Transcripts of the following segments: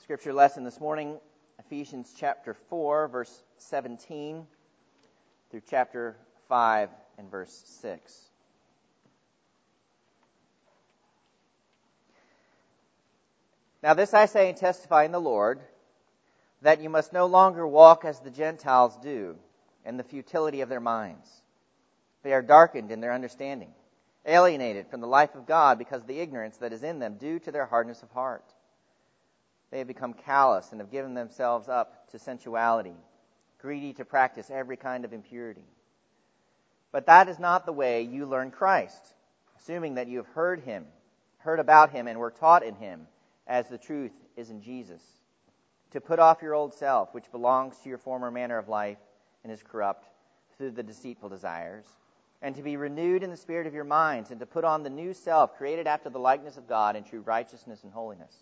Scripture lesson this morning, Ephesians chapter 4, verse 17 through chapter 5 and verse 6. Now this I say and testify in the Lord, that you must no longer walk as the Gentiles do, in the futility of their minds. They are darkened in their understanding, alienated from the life of God because of the ignorance that is in them due to their hardness of heart. They have become callous and have given themselves up to sensuality, greedy to practice every kind of impurity. But that is not the way you learn Christ, assuming that you have heard about him and were taught in him, as the truth is in Jesus, to put off your old self, which belongs to your former manner of life and is corrupt through the deceitful desires, and to be renewed in the spirit of your minds, and to put on the new self, created after the likeness of God in true righteousness and holiness.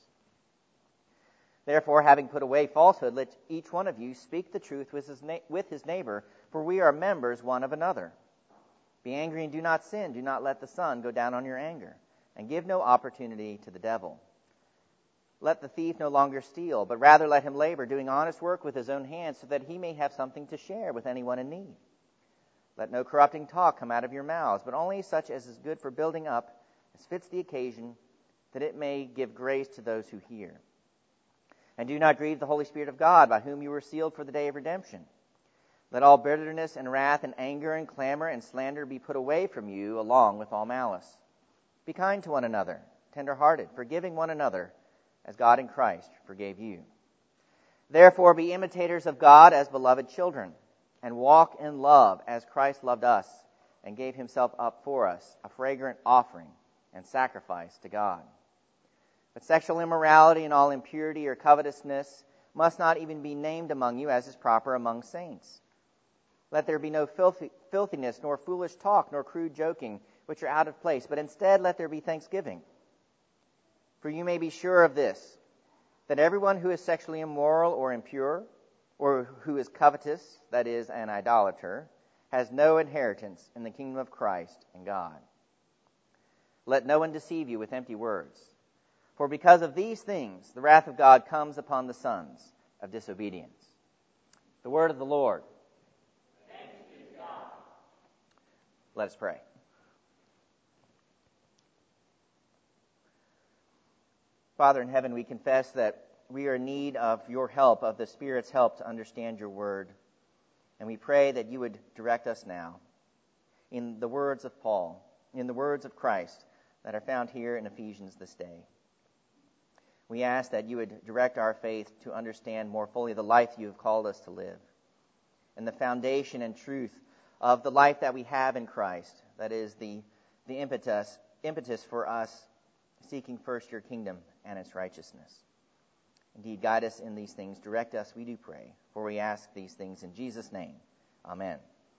Therefore, having put away falsehood, let each one of you speak the truth with his neighbor, for we are members one of another. Be angry and do not sin. Do not let the sun go down on your anger, and give no opportunity to the devil. Let the thief no longer steal, but rather let him labor, doing honest work with his own hands, so that he may have something to share with anyone in need. Let no corrupting talk come out of your mouths, but only such as is good for building up, as fits the occasion, that it may give grace to those who hear. And do not grieve the Holy Spirit of God, by whom you were sealed for the day of redemption. Let all bitterness and wrath and anger and clamor and slander be put away from you, along with all malice. Be kind to one another, tender-hearted, forgiving one another, as God in Christ forgave you. Therefore be imitators of God as beloved children, and walk in love as Christ loved us, and gave himself up for us, a fragrant offering and sacrifice to God. But sexual immorality and all impurity or covetousness must not even be named among you, as is proper among saints. Let there be no filthiness, nor foolish talk, nor crude joking, which are out of place, but instead let there be thanksgiving. For you may be sure of this, that everyone who is sexually immoral or impure, or who is covetous, that is, an idolater, has no inheritance in the kingdom of Christ and God. Let no one deceive you with empty words. For because of these things, the wrath of God comes upon the sons of disobedience. The word of the Lord. Thanks be to God. Let us pray. Father in heaven, we confess that we are in need of your help, of the Spirit's help to understand your word. And we pray that you would direct us now in the words of Paul, in the words of Christ that are found here in Ephesians this day. We ask that you would direct our faith to understand more fully the life you have called us to live, and the foundation and truth of the life that we have in Christ, that is the impetus for us seeking first your kingdom and its righteousness. Indeed, guide us in these things. Direct us, we do pray, for we ask these things in Jesus' name. Amen.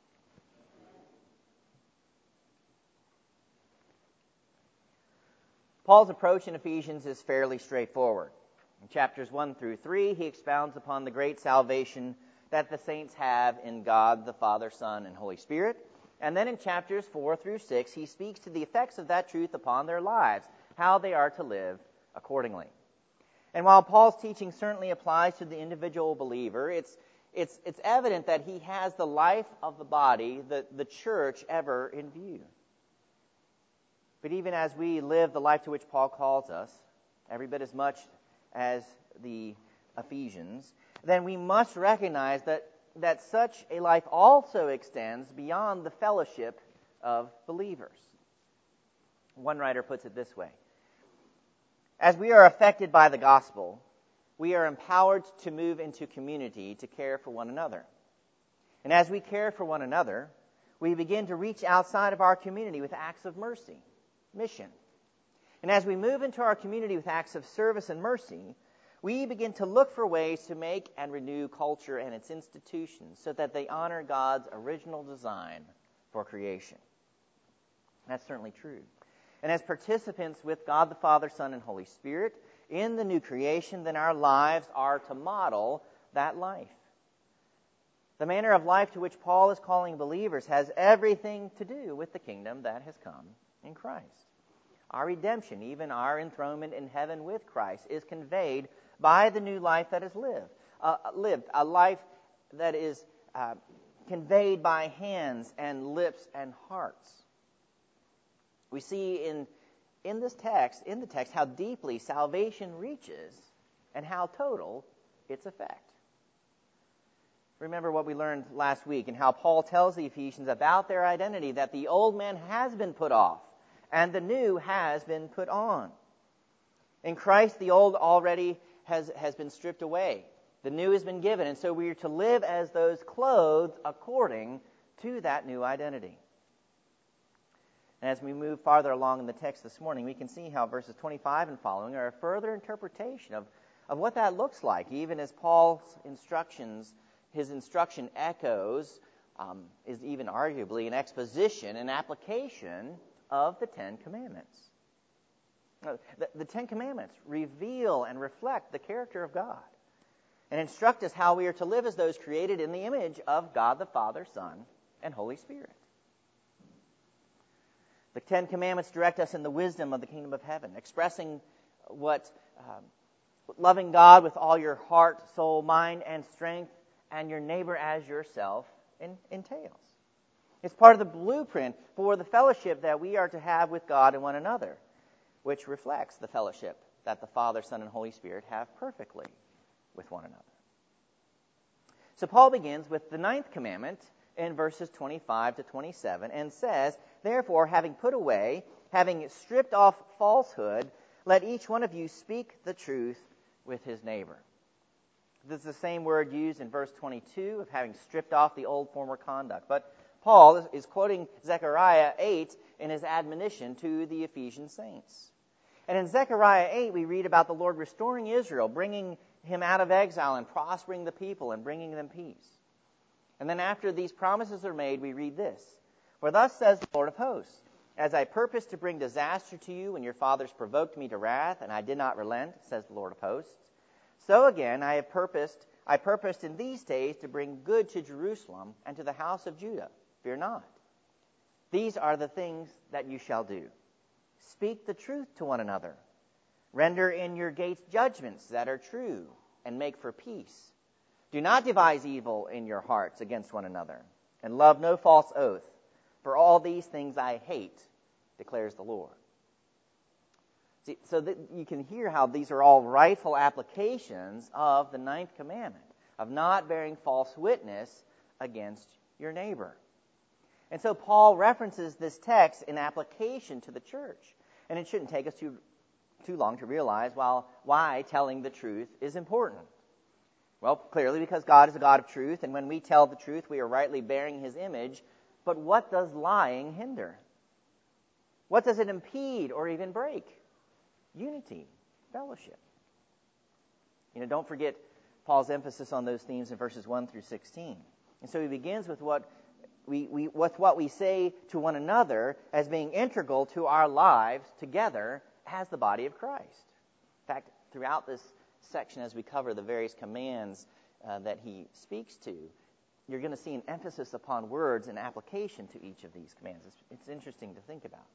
Paul's approach in Ephesians is fairly straightforward. In chapters 1 through 3, he expounds upon the great salvation that the saints have in God, the Father, Son, and Holy Spirit. And then in chapters 4 through 6, he speaks to the effects of that truth upon their lives, how they are to live accordingly. And while Paul's teaching certainly applies to the individual believer, it's evident that he has the life of the body, the church, ever in view. But even as we live the life to which Paul calls us, every bit as much as the Ephesians, then we must recognize that such a life also extends beyond the fellowship of believers. One writer puts it this way: as we are affected by the gospel, we are empowered to move into community to care for one another. And as we care for one another, we begin to reach outside of our community with acts of mercy, mission. And as we move into our community with acts of service and mercy, we begin to look for ways to make and renew culture and its institutions so that they honor God's original design for creation. That's certainly true. And as participants with God the Father, Son, and Holy Spirit in the new creation, then our lives are to model that life. The manner of life to which Paul is calling believers has everything to do with the kingdom that has come in Christ. our redemption, even our enthronement in heaven with Christ, is conveyed by the new life that is lived, a life that is conveyed by hands and lips and hearts. We see in the text, how deeply salvation reaches and how total its effect. Remember what we learned last week and how Paul tells the Ephesians about their identity, that the old man has been put off and the new has been put on. In Christ, the old already has been stripped away. The new has been given, and so we are to live as those clothed according to that new identity. And as we move farther along in the text this morning, we can see how verses 25 and following are a further interpretation of what that looks like, even as Paul's his instruction echoes, is even arguably an exposition, an application of the Ten Commandments. The Ten Commandments reveal and reflect the character of God and instruct us how we are to live as those created in the image of God the Father, Son, and Holy Spirit. The Ten Commandments direct us in the wisdom of the kingdom of heaven, expressing what loving God with all your heart, soul, mind, and strength, and your neighbor as yourself entails. It's part of the blueprint for the fellowship that we are to have with God and one another, which reflects the fellowship that the Father, Son, and Holy Spirit have perfectly with one another. So Paul begins with the ninth commandment in verses 25 to 27 and says, "Therefore, having put away, having stripped off falsehood, let each one of you speak the truth with his neighbor." This is the same word used in verse 22 of having stripped off the old former conduct. But Paul is quoting Zechariah 8 in his admonition to the Ephesian saints. And in Zechariah 8, we read about the Lord restoring Israel, bringing him out of exile and prospering the people and bringing them peace. And then after these promises are made, we read this: "For thus says the Lord of hosts, as I purposed to bring disaster to you when your fathers provoked me to wrath, and I did not relent, says the Lord of hosts, so again I purposed in these days to bring good to Jerusalem and to the house of Judah. Fear not. These are the things that you shall do. Speak the truth to one another. Render in your gates judgments that are true, and make for peace. Do not devise evil in your hearts against one another, and love no false oath. For all these things I hate, declares the Lord." See, so that you can hear how these are all rightful applications of the ninth commandment, of not bearing false witness against your neighbor. And so Paul references this text in application to the church. And it shouldn't take us too long to realize why telling the truth is important. Well, clearly because God is a God of truth, and when we tell the truth, we are rightly bearing his image. But what does lying hinder? What does it impede or even break? Unity, fellowship. Don't forget Paul's emphasis on those themes in verses 1 through 16. And so he begins with what we say to one another as being integral to our lives together as the body of Christ. In fact, throughout this section, as we cover the various commands that he speaks to, you're going to see an emphasis upon words and application to each of these commands. It's interesting to think about.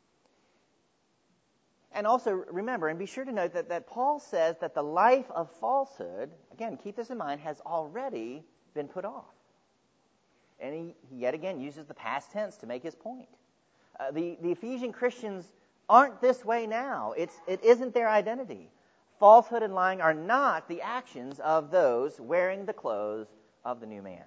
And also remember, and be sure to note that Paul says that the life of falsehood, again, keep this in mind, has already been put off. And he yet again uses the past tense to make his point. The Ephesian Christians aren't this way now. It isn't their identity. Falsehood and lying are not the actions of those wearing the clothes of the new man.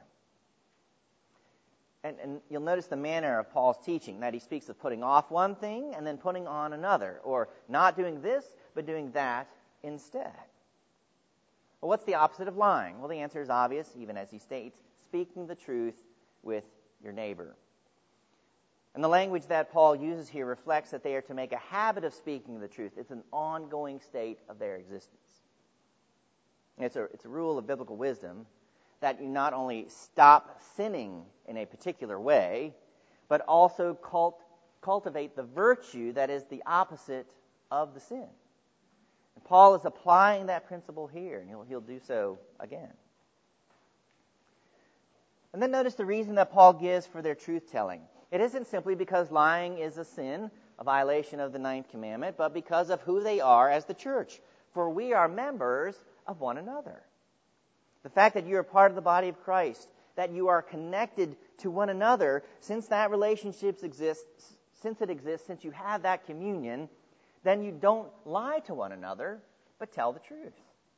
And you'll notice the manner of Paul's teaching, that he speaks of putting off one thing and then putting on another, or not doing this, but doing that instead. Well, what's the opposite of lying? Well, the answer is obvious, even as he states, speaking the truth with your neighbor. And the language that Paul uses here reflects that they are to make a habit of speaking the truth. It's an ongoing state of their existence. It's a rule of biblical wisdom that you not only stop sinning in a particular way, but also cultivate the virtue that is the opposite of the sin. And Paul is applying that principle here, and he'll do so again. And then notice the reason that Paul gives for their truth-telling. It isn't simply because lying is a sin, a violation of the ninth commandment, but because of who they are as the church. For we are members of one another. The fact that you are part of the body of Christ, that you are connected to one another, since that relationship exists, since you have that communion, then you don't lie to one another, but tell the truth.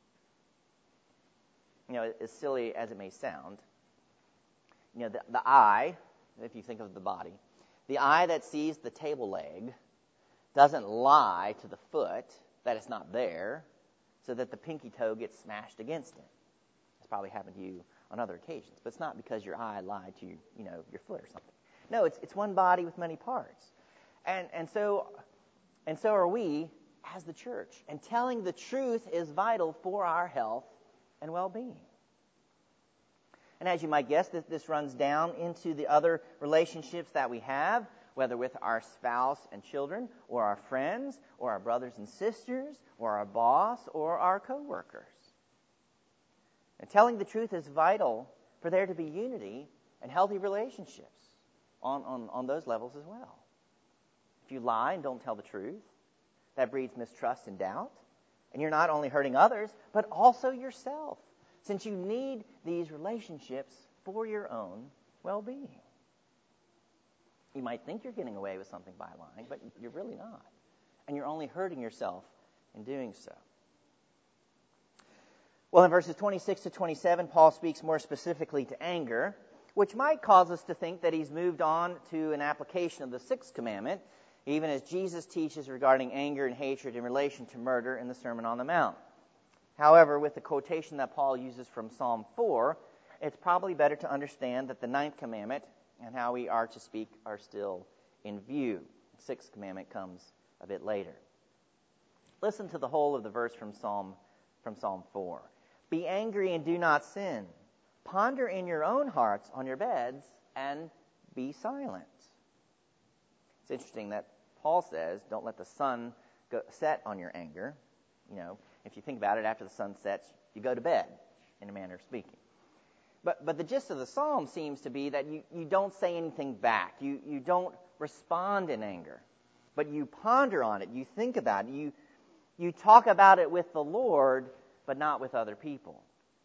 As silly as it may sound, the eye, if you think of the body, the eye that sees the table leg doesn't lie to the foot that it's not there, so that the pinky toe gets smashed against it. It's probably happened to you on other occasions, but it's not because your eye lied to your foot or something. No, it's one body with many parts, and so are we as the church. And telling the truth is vital for our health and well-being. And as you might guess, this runs down into the other relationships that we have, whether with our spouse and children, or our friends, or our brothers and sisters, or our boss, or our co-workers. And telling the truth is vital for there to be unity and healthy relationships on those levels as well. If you lie and don't tell the truth, that breeds mistrust and doubt. And you're not only hurting others, but also yourself, since you need these relationships for your own well-being. You might think you're getting away with something by lying, but you're really not. And you're only hurting yourself in doing so. Well, in verses 26 to 27, Paul speaks more specifically to anger, which might cause us to think that he's moved on to an application of the sixth commandment, even as Jesus teaches regarding anger and hatred in relation to murder in the Sermon on the Mount. However, with the quotation that Paul uses from Psalm 4, it's probably better to understand that the ninth commandment and how we are to speak are still in view. The sixth commandment comes a bit later. Listen to the whole of the verse from Psalm 4. Be angry and do not sin. Ponder in your own hearts on your beds and be silent. It's interesting that Paul says, don't let the sun set on your anger. If you think about it, after the sun sets, you go to bed, in a manner of speaking. But the gist of the psalm seems to be that you don't say anything back. You don't respond in anger. But you ponder on it. You think about it. You talk about it with the Lord, but not with other people.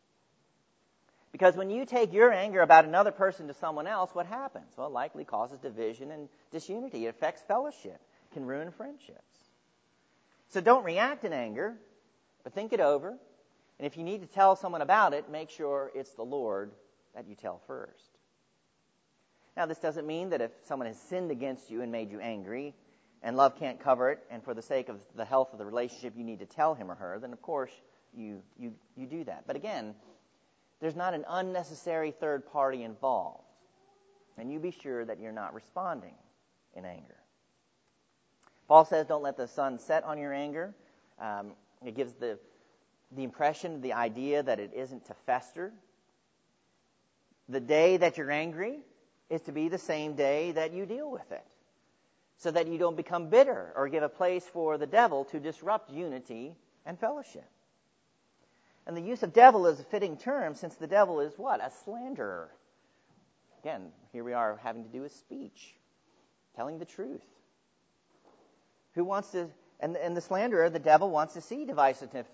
Because when you take your anger about another person to someone else, what happens? Well, it likely causes division and disunity. It affects fellowship. It can ruin friendships. So don't react in anger, but think it over. And if you need to tell someone about it, make sure it's the Lord that you tell first. Now, this doesn't mean that if someone has sinned against you and made you angry, and love can't cover it, and for the sake of the health of the relationship you need to tell him or her, then of course you do that. But again, there's not an unnecessary third party involved. And you be sure that you're not responding in anger. Paul says, don't let the sun set on your anger. It gives the impression, the idea that it isn't to fester. The day that you're angry is to be the same day that you deal with it, so that you don't become bitter or give a place for the devil to disrupt unity and fellowship. And the use of devil is a fitting term, since the devil is what? A slanderer. Again, here we are having to do with speech, telling the truth. Who wants to, and the slanderer, the devil, wants to see divisiveness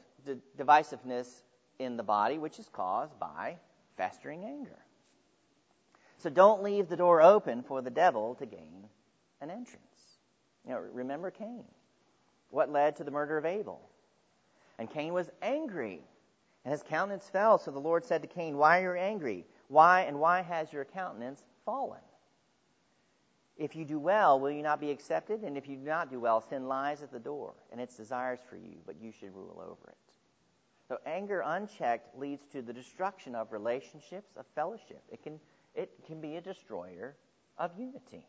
in the body, which is caused by festering anger. So don't leave the door open for the devil to gain an entrance. Remember Cain. What led to the murder of Abel? And Cain was angry, and his countenance fell. So the Lord said to Cain, why are you angry? Why has your countenance fallen? If you do well, will you not be accepted? And if you do not do well, sin lies at the door, and its desires for you, but you should rule over it. So anger unchecked leads to the destruction of relationships, of fellowship. It can be a destroyer of unity.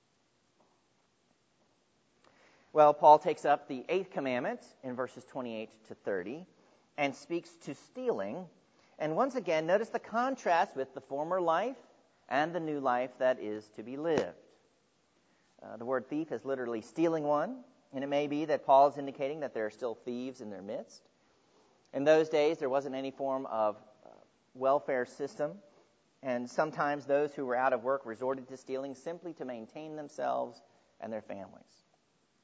Well, Paul takes up the eighth commandment in verses 28 to 30 and speaks to stealing. And once again, notice the contrast with the former life and the new life that is to be lived. The word thief is literally stealing one, and it may be that Paul is indicating that there are still thieves in their midst. In those days, there wasn't any form of welfare system, and sometimes those who were out of work resorted to stealing simply to maintain themselves and their families.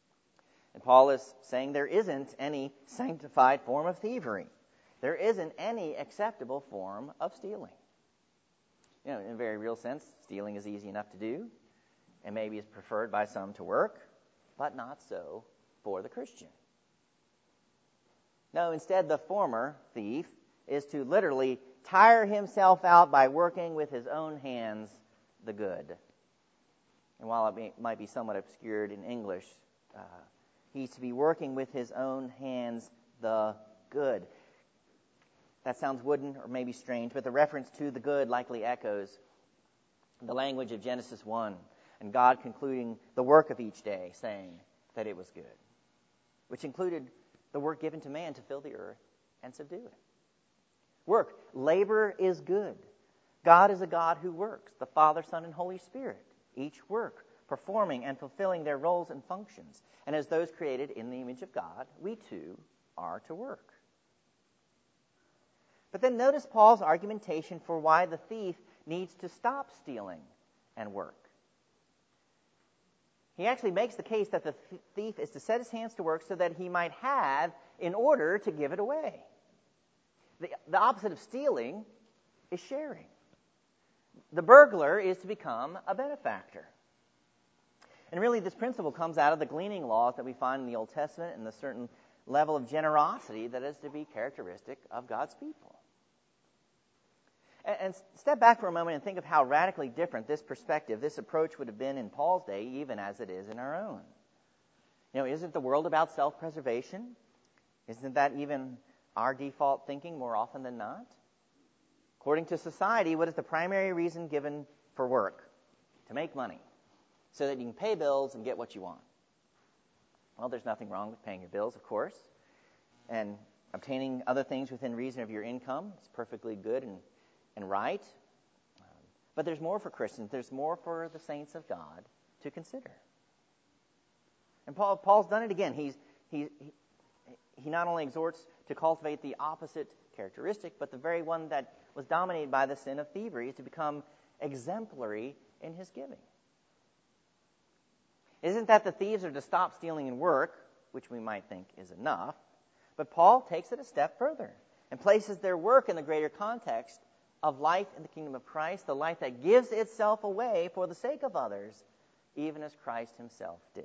And Paul is saying there isn't any sanctified form of thievery. There isn't any acceptable form of stealing. In a very real sense, stealing is easy enough to do, and maybe is preferred by some to work, but not so for the Christian. No, instead, the former thief is to literally tire himself out by working with his own hands the good. And while it might be somewhat obscured in English, he's to be working with his own hands the good. That sounds wooden or maybe strange, but the reference to the good likely echoes the language of Genesis 1, and God concluding the work of each day, saying that it was good, which included the work given to man to fill the earth and subdue it. Work. Labor is good. God is a God who works, the Father, Son, and Holy Spirit, each work, performing and fulfilling their roles and functions. And as those created in the image of God, we too are to work. But then notice Paul's argumentation for why the thief needs to stop stealing and work. He actually makes the case that the thief is to set his hands to work so that he might have in order to give it away. The opposite of stealing is sharing. The burglar is to become a benefactor. And really this principle comes out of the gleaning laws that we find in the Old Testament and the certain level of generosity that is to be characteristic of God's people. And step back for a moment and think of how radically different this perspective, this approach would have been in Paul's day, even as it is in our own. Isn't the world about self-preservation? Isn't that even our default thinking more often than not? According to society, what is the primary reason given for work? To make money, so that you can pay bills and get what you want. Well, there's nothing wrong with paying your bills, of course, and obtaining other things within reason of your income is perfectly good and right. But there's more for Christians. There's more for the saints of God to consider. And Paul's done it again. He not only exhorts to cultivate the opposite characteristic, but the very one that was dominated by the sin of thievery is to become exemplary in his giving. Isn't that the thieves are to stop stealing and work, which we might think is enough, but Paul takes it a step further and places their work in the greater context of life in the kingdom of Christ, the life that gives itself away for the sake of others, even as Christ himself did.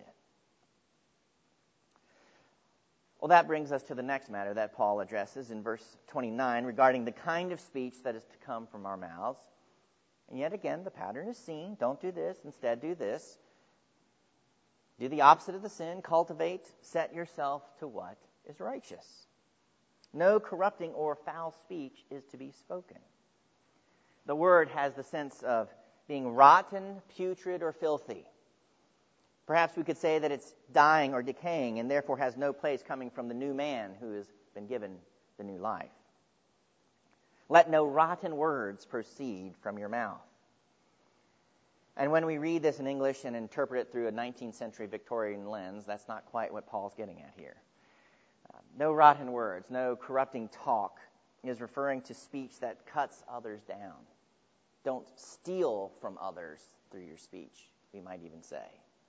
Well, that brings us to the next matter that Paul addresses in verse 29 regarding the kind of speech that is to come from our mouths. And yet again, the pattern is seen. Don't do this, instead do this. Do the opposite of the sin, cultivate, set yourself to what is righteous. No corrupting or foul speech is to be spoken. The word has the sense of being rotten, putrid, or filthy. Perhaps we could say that it's dying or decaying and therefore has no place coming from the new man who has been given the new life. Let no rotten words proceed from your mouth. And when we read this in English and interpret it through a 19th century Victorian lens, that's not quite what Paul's getting at here. No rotten words, no corrupting talk is referring to speech that cuts others down. Don't steal from others through your speech, we might even say.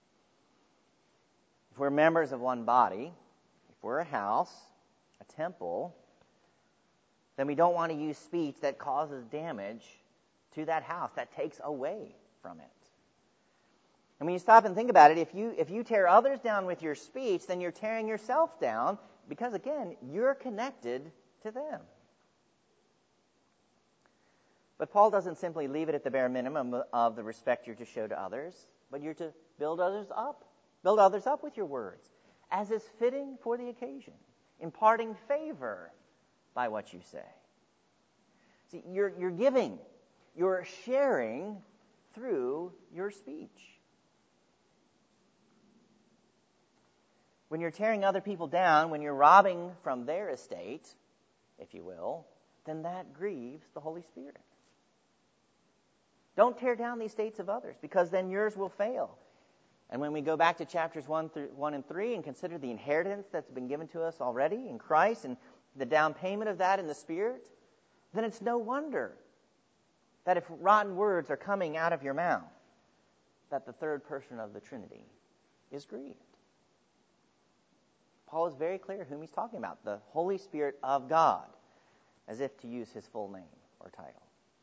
If we're members of one body, if we're a house, a temple, then we don't want to use speech that causes damage to that house, that takes away from it. And when you stop and think about it, if you tear others down with your speech, then you're tearing yourself down because, again, you're connected to them. But Paul doesn't simply leave it at the bare minimum of the respect you're to show to others, but you're to build others up. Build others up with your words, as is fitting for the occasion, imparting favor by what you say. See, you're giving, you're sharing through your speech. When you're tearing other people down, when you're robbing from their estate, if you will, then that grieves the Holy Spirit. Don't tear down the estates of others, because then yours will fail. And when we go back to chapters 1 and 3 and consider the inheritance that's been given to us already in Christ and the down payment of that in the Spirit, then it's no wonder that if rotten words are coming out of your mouth, that the third person of the Trinity is grieved. Paul is very clear whom he's talking about, the Holy Spirit of God, as if to use his full name or title.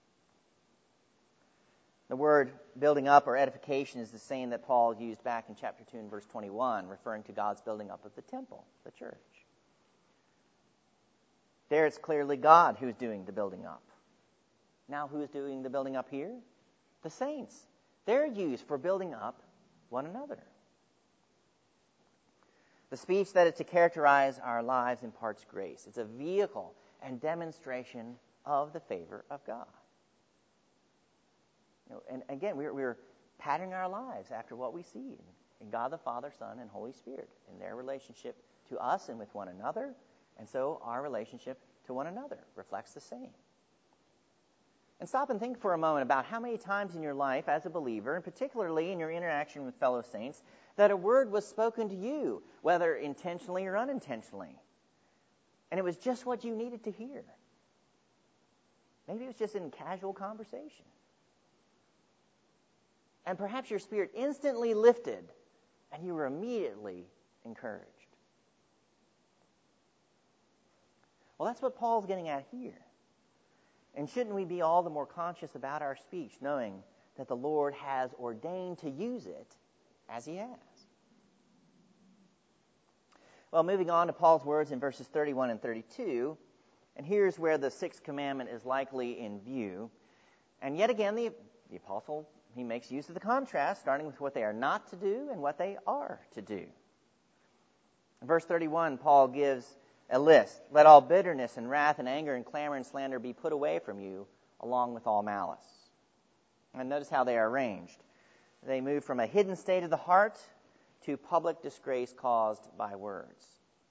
The word building up or edification is the same that Paul used back in chapter 2 and verse 21, referring to God's building up of the temple, the church. There it's clearly God who's doing the building up. Now who is doing the building up here? The saints. They're used for building up one another. The speech that is to characterize our lives imparts grace. It's a vehicle and demonstration of the favor of God. And again, we're patterning our lives after what we see in God the Father, Son, and Holy Spirit, in their relationship to us and with one another, and so our relationship to one another reflects the same. And stop and think for a moment about how many times in your life as a believer, and particularly in your interaction with fellow saints, that a word was spoken to you, whether intentionally or unintentionally, and it was just what you needed to hear. Maybe it was just in casual conversation. And perhaps your spirit instantly lifted, and you were immediately encouraged. Well, that's what Paul's getting at here. And shouldn't we be all the more conscious about our speech, knowing that the Lord has ordained to use it as he has? Well, moving on to Paul's words in verses 31 and 32, and here's where the sixth commandment is likely in view. And yet again, the apostle, he makes use of the contrast, starting with what they are not to do and what they are to do. In verse 31, Paul gives a list. Let all bitterness and wrath and anger and clamor and slander be put away from you, along with all malice. And notice how they are arranged. They move from a hidden state of the heart to public disgrace caused by words.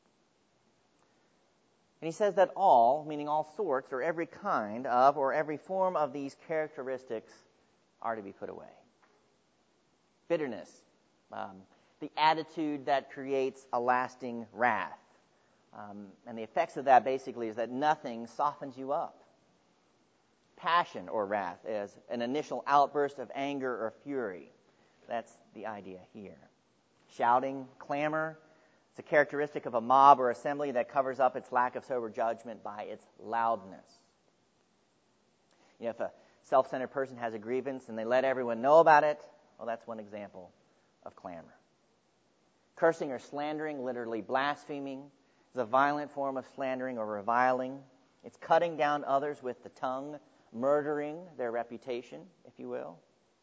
And he says that all, meaning all sorts or every kind of or every form of these characteristics are to be put away. Bitterness, the attitude that creates a lasting wrath. And the effects of that basically is that nothing softens you up. Passion or wrath is an initial outburst of anger or fury. That's the idea here. Shouting, clamor, it's a characteristic of a mob or assembly that covers up its lack of sober judgment by its loudness. If a self-centered person has a grievance and they let everyone know about it, well, that's one example of clamor. Cursing or slandering, literally blaspheming, is a violent form of slandering or reviling. It's cutting down others with the tongue, murdering their reputation, if you will.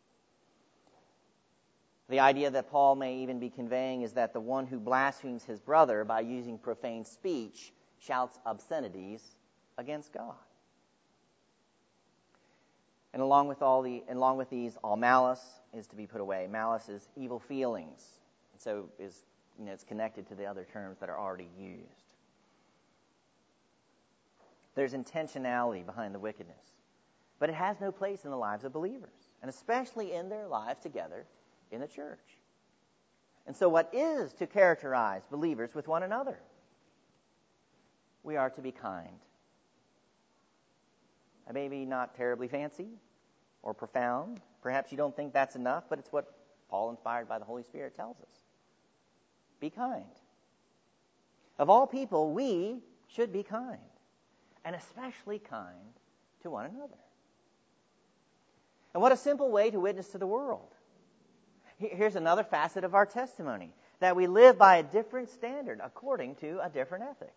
The idea that Paul may even be conveying is that the one who blasphemes his brother by using profane speech shouts obscenities against God. And along with these, all malice is to be put away. Malice is evil feelings, and so it's connected to the other terms that are already used. There's intentionality behind the wickedness, but it has no place in the lives of believers, and especially in their lives together in the church. And so what is to characterize believers with one another? We are to be kind. Maybe not terribly fancy or profound. Perhaps you don't think that's enough, but it's what Paul, inspired by the Holy Spirit, tells us. Be kind. Of all people, we should be kind, and especially kind to one another. And what a simple way to witness to the world. Here's another facet of our testimony, that we live by a different standard according to a different ethic.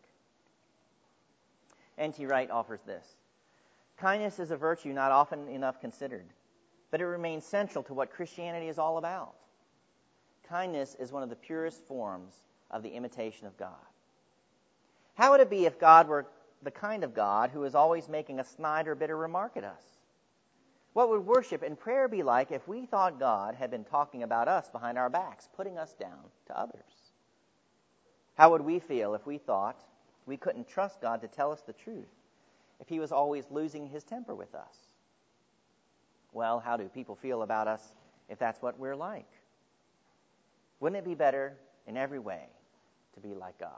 N.T. Wright offers this. Kindness is a virtue not often enough considered, but it remains central to what Christianity is all about. Kindness is one of the purest forms of the imitation of God. How would it be if God were the kind of God who is always making a snide or bitter remark at us? What would worship and prayer be like if we thought God had been talking about us behind our backs, putting us down to others? How would we feel if we thought we couldn't trust God to tell us the truth, if he was always losing his temper with us? Well, how do people feel about us if that's what we're like? Wouldn't it be better in every way to be like God?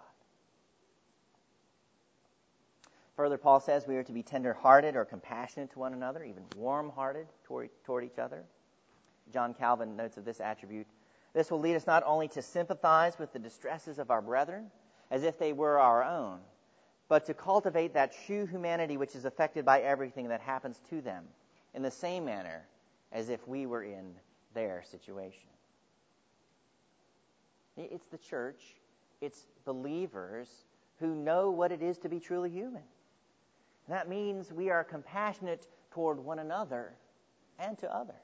Further, Paul says we are to be tender-hearted or compassionate to one another, even warm-hearted toward each other. John Calvin notes of this attribute, this will lead us not only to sympathize with the distresses of our brethren, as if they were our own, but to cultivate that true humanity which is affected by everything that happens to them in the same manner as if we were in their situation. It's the church, it's believers who know what it is to be truly human. And that means we are compassionate toward one another and to others.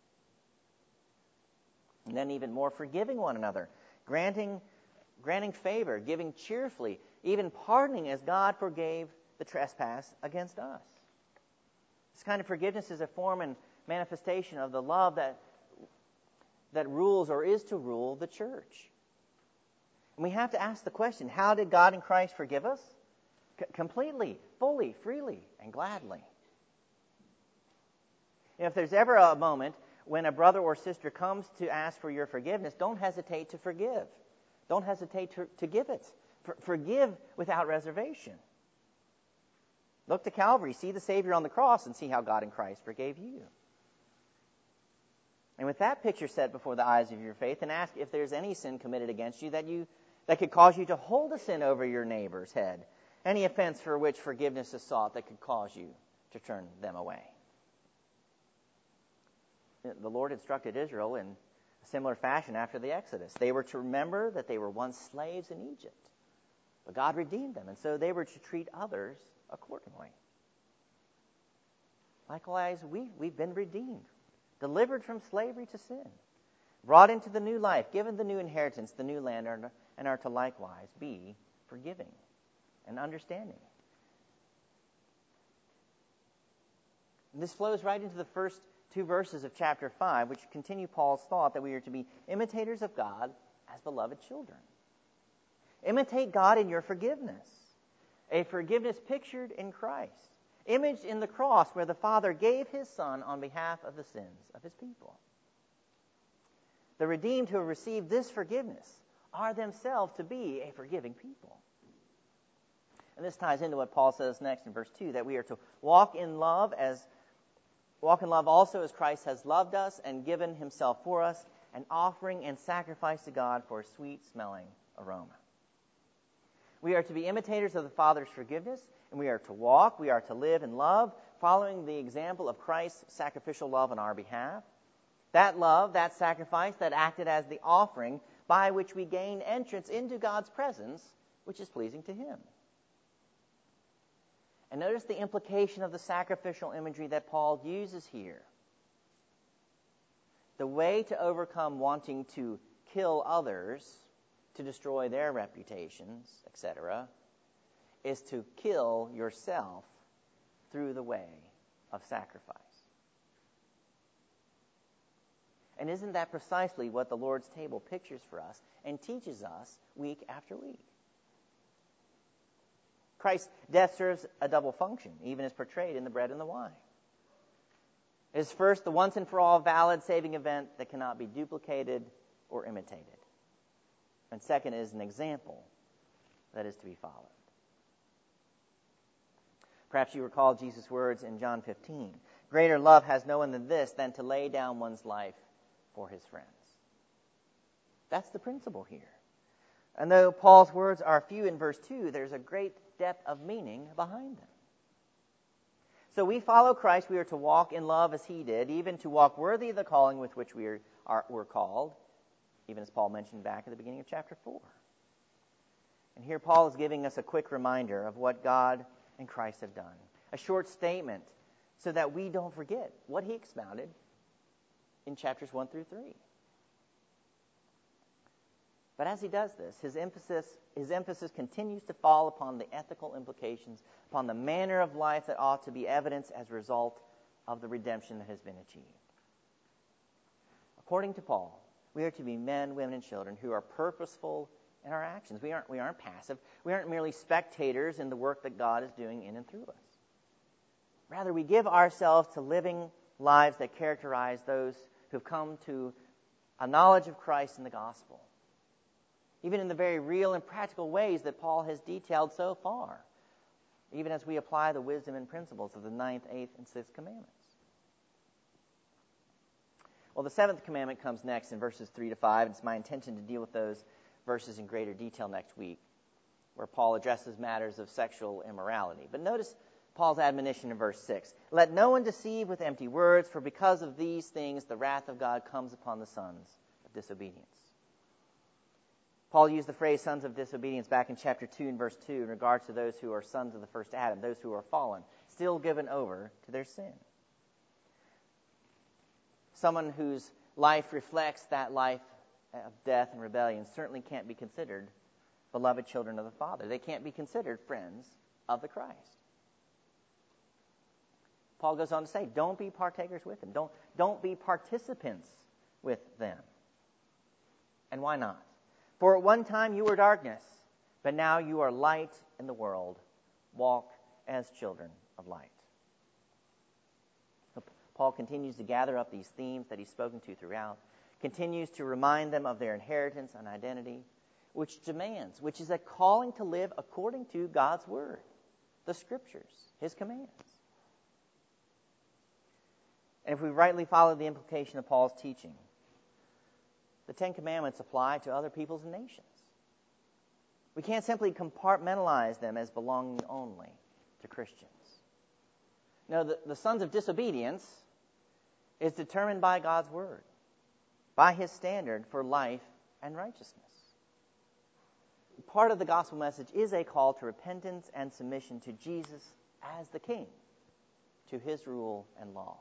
And then even more forgiving one another, granting favor, giving cheerfully, even pardoning as God forgave the trespass against us. This kind of forgiveness is a form and manifestation of the love that rules or is to rule the church. And we have to ask the question, how did God in Christ forgive us? Completely, fully, freely, and gladly. If there's ever a moment when a brother or sister comes to ask for your forgiveness, don't hesitate to forgive. Don't hesitate to give it. Forgive without reservation. Look to Calvary, see the Savior on the cross, and see how God in Christ forgave you. And with that picture set before the eyes of your faith, and ask if there's any sin committed against you that could cause you to hold a sin over your neighbor's head, any offense for which forgiveness is sought that could cause you to turn them away. The Lord instructed Israel in a similar fashion after the Exodus. They were to remember that they were once slaves in Egypt, but God redeemed them, and so they were to treat others accordingly. Likewise, we've been redeemed, delivered from slavery to sin, brought into the new life, given the new inheritance, the new land, and are to likewise be forgiving and understanding. And this flows right into the first 2 verses of chapter 5, which continue Paul's thought that we are to be imitators of God as beloved children. Imitate God in your forgiveness, a forgiveness pictured in Christ, imaged in the cross where the Father gave his Son on behalf of the sins of his people. The redeemed who have received this forgiveness are themselves to be a forgiving people. And this ties into what Paul says next in verse 2, that we are to walk in love also as Christ has loved us and given himself for us, an offering and sacrifice to God for a sweet-smelling aroma. We are to be imitators of the Father's forgiveness, and we are to live in love, following the example of Christ's sacrificial love on our behalf. That love, that sacrifice, that acted as the offering by which we gain entrance into God's presence, which is pleasing to him. And notice the implication of the sacrificial imagery that Paul uses here. The way to overcome wanting to kill others, to destroy their reputations, etc., is to kill yourself through the way of sacrifice. And isn't that precisely what the Lord's table pictures for us and teaches us week after week? Christ's death serves a double function, even as portrayed in the bread and the wine. It is first the once and for all valid saving event that cannot be duplicated or imitated. And second is an example that is to be followed. Perhaps you recall Jesus' words in John 15. Greater love has no one than this, than to lay down one's life for his friends. That's the principle here. And though Paul's words are few in verse 2, there's a great depth of meaning behind them. So we follow Christ. We are to walk in love as he did, even to walk worthy of the calling with which we're called, even as Paul mentioned back at the beginning of chapter 4. And here Paul is giving us a quick reminder of what God and Christ have done. A short statement so that we don't forget what he expounded in chapters 1 through 3. But as he does this, his emphasis continues to fall upon the ethical implications, upon the manner of life that ought to be evidenced as a result of the redemption that has been achieved. According to Paul, we are to be men, women, and children who are purposeful in our actions. We aren't passive. We aren't merely spectators in the work that God is doing in and through us. Rather, we give ourselves to living lives that characterize those who have come to a knowledge of Christ and the gospel, even in the very real and practical ways that Paul has detailed so far, even as we apply the wisdom and principles of the 9th, 8th, and 6th commandments. Well, the 7th commandment comes next in verses 3 to 5. It's my intention to deal with those verses in greater detail next week. where Paul addresses matters of sexual immorality. But notice Paul's admonition in verse 6. Let no one deceive with empty words, for because of these things the wrath of God comes upon the sons of disobedience. Paul used the phrase sons of disobedience back in chapter 2 and verse 2 in regards to those who are sons of the first Adam, those who are fallen, still given over to their sin. Someone whose life reflects that life of death and rebellion certainly can't be considered beloved children of the Father. They can't be considered friends of the Christ. Paul goes on to say, don't be partakers with them. Don't be participants with them. And why not? For at one time you were darkness, but now you are light in the world. Walk as children of light. Paul continues to gather up these themes that he's spoken to throughout, continues to remind them of their inheritance and identity, which is a calling to live according to God's word, the scriptures, his commands. And if we rightly follow the implication of Paul's teaching, the Ten Commandments apply to other peoples and nations. We can't simply compartmentalize them as belonging only to Christians. No, the sons of disobedience is determined by God's word, by his standard for life and righteousness. Part of the gospel message is a call to repentance and submission to Jesus as the King, to his rule and law.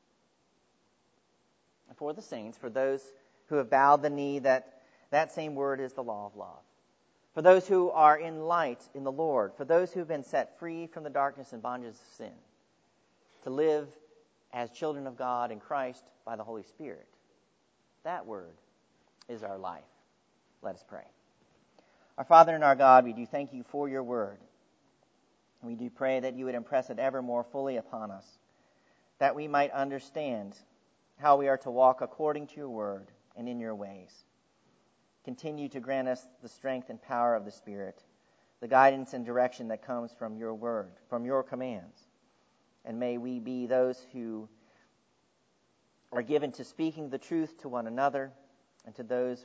And for the saints, for those who have bowed the knee, that same word is the law of love. For those who are in light in the Lord, for those who have been set free from the darkness and bondages of sin, to live as children of God in Christ by the Holy Spirit. That word is our life. Let us pray. Our Father and our God, we do thank you for your word. We do pray that you would impress it ever more fully upon us, that we might understand how we are to walk according to your word and in your ways. Continue to grant us the strength and power of the Spirit, the guidance and direction that comes from your word, from your commands. And may we be those who are given to speaking the truth to one another and to those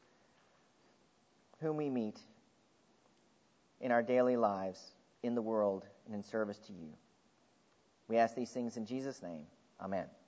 whom we meet in our daily lives, in the world, and in service to you. We ask these things in Jesus' name. Amen.